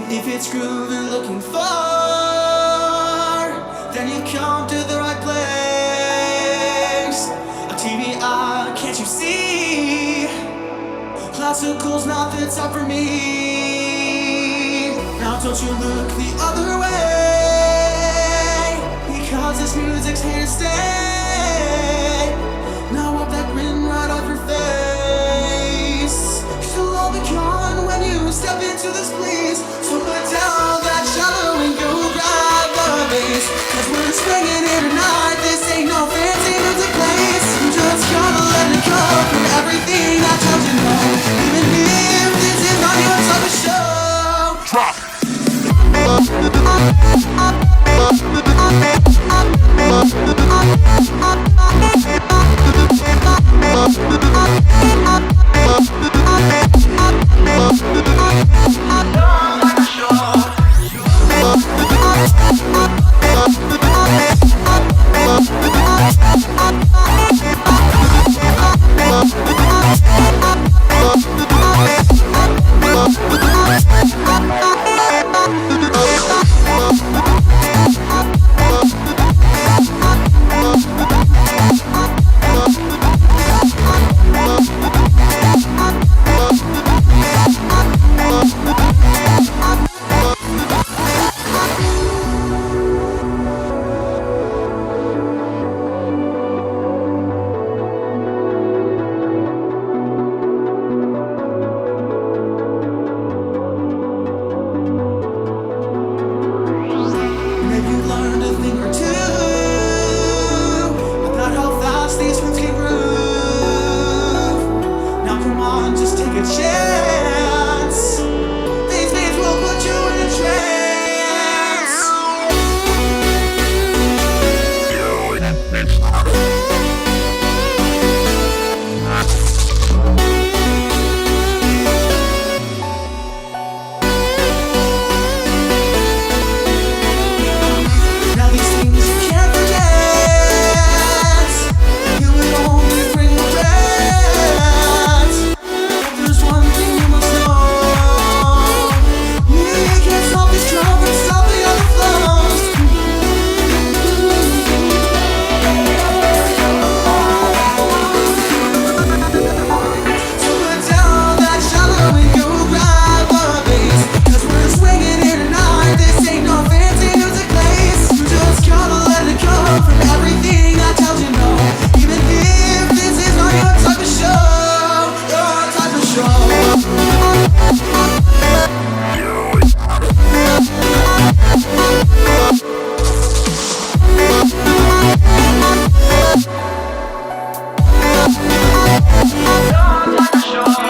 If it's groove you're looking for, then you come to the right place. A TVI, can't you see? Classical's not the top for me. Now don't you look the other way, because this music's here to stay. Now wipe that grin right off your face. You'll all be gone when you step into this place. So put down that shallow and go grab the bass, 'cause we're swinging here tonight. This ain't no fancy music place. You just gotta let it go for everything I told you no. Even if this is not your type of show. Drop. Sure.